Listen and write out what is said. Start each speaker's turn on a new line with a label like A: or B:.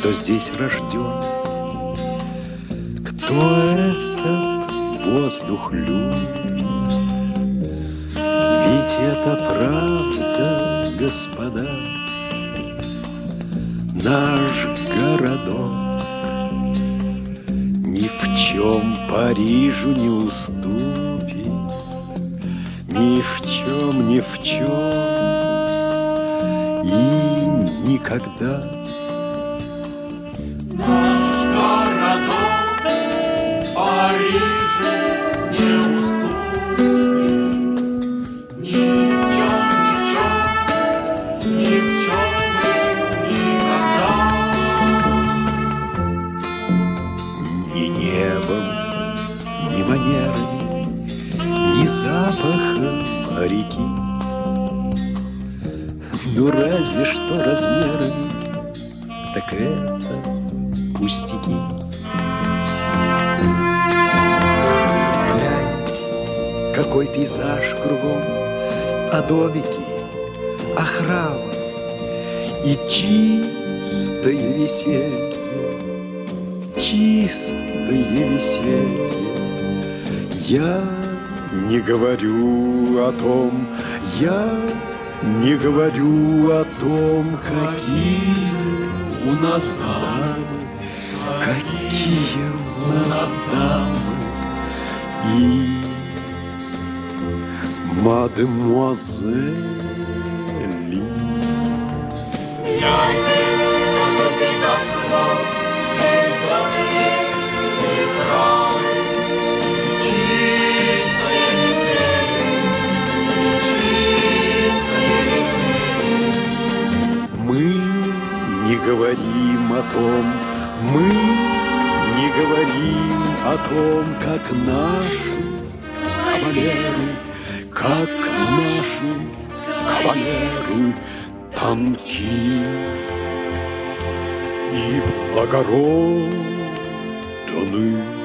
A: кто здесь рожден, кто этот воздух любит. Ведь это правда, господа, наш городок ни в чем Парижу не уступит, ни в чем, ни в чем и никогда.
B: Наш городок Парижу не уступит ни в чем, ни в чем и никогда.
A: Ни небом, ни манерами, ни запахом реки, ну разве что размерами, так это пустяки. Гляньте, какой пейзаж кругом, а домики, а храмы и чистое веселье, чистое веселье. Я не говорю о том, я не говорю о том, какие у нас дамы, какие у нас дамы и мадемуазели.
B: Гляньте, какой пейзаж кругом, и домики, и храмы, чистое веселье, чистое веселье.
A: Мы не говорим о том, мы не говорим о том, как наши кавалеры, как наши кавалеры тонки и благородны.